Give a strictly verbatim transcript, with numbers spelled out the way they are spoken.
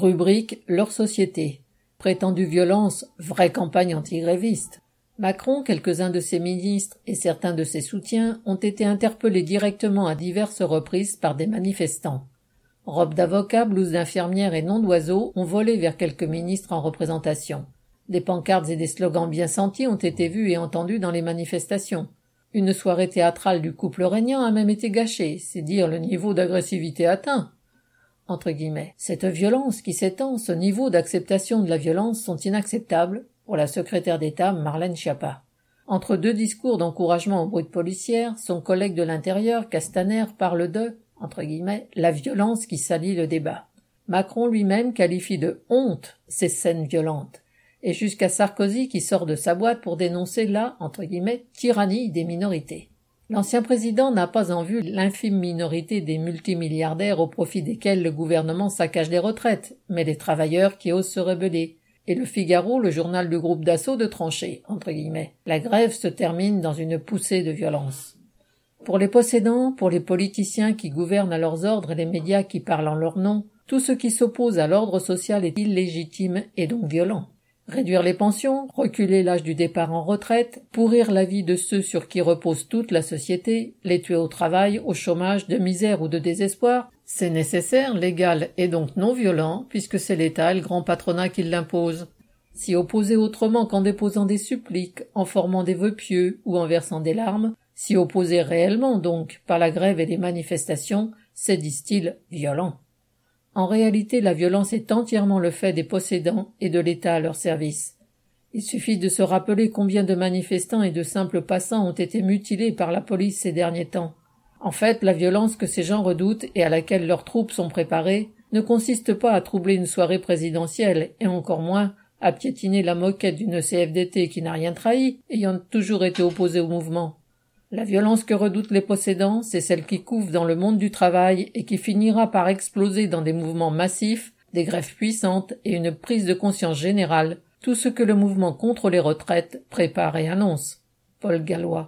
Rubrique leur société. Prétendue violence, vraie campagne antigréviste. Macron, quelques-uns de ses ministres et certains de ses soutiens ont été interpellés directement à diverses reprises par des manifestants. Robes d'avocat, blouses d'infirmière et noms d'oiseaux ont volé vers quelques ministres en représentation. Des pancartes et des slogans bien sentis ont été vus et entendus dans les manifestations. Une soirée théâtrale du couple régnant a même été gâchée, c'est dire le niveau d'agressivité atteint. Entre guillemets. Cette violence qui s'étend, ce niveau d'acceptation de la violence sont inacceptables pour la secrétaire d'État Marlène Schiappa. Entre deux discours d'encouragement aux brutes policières, son collègue de l'Intérieur, Castaner, parle de, entre guillemets, la violence qui salit le débat. Macron lui-même qualifie de honte ces scènes violentes. Et jusqu'à Sarkozy qui sort de sa boîte pour dénoncer la, entre guillemets, tyrannie des minorités. L'ancien président n'a pas en vue l'infime minorité des multimilliardaires au profit desquels le gouvernement saccage les retraites, mais les travailleurs qui osent se rebeller. Et le Figaro, le journal du groupe d'assaut, de trancher, entre guillemets. La grève se termine dans une poussée de violence. Pour les possédants, pour les politiciens qui gouvernent à leurs ordres et les médias qui parlent en leur nom, tout ce qui s'oppose à l'ordre social est illégitime et donc violent. Réduire les pensions, reculer l'âge du départ en retraite, pourrir la vie de ceux sur qui repose toute la société, les tuer au travail, au chômage, de misère ou de désespoir, c'est nécessaire, légal et donc non violent, puisque c'est l'État et le grand patronat qui l'impose. S'y opposer autrement qu'en déposant des suppliques, en formant des vœux pieux ou en versant des larmes, s'y opposer réellement donc, par la grève et les manifestations, c'est, disent-ils, violent. En réalité, la violence est entièrement le fait des possédants et de l'État à leur service. Il suffit de se rappeler combien de manifestants et de simples passants ont été mutilés par la police ces derniers temps. En fait, la violence que ces gens redoutent et à laquelle leurs troupes sont préparées ne consiste pas à troubler une soirée présidentielle et encore moins à piétiner la moquette d'une C F D T qui n'a rien trahi, ayant toujours été opposée au mouvement. La violence que redoutent les possédants, c'est celle qui couve dans le monde du travail et qui finira par exploser dans des mouvements massifs, des grèves puissantes et une prise de conscience générale, tout ce que le mouvement contre les retraites prépare et annonce. Paul Gallois.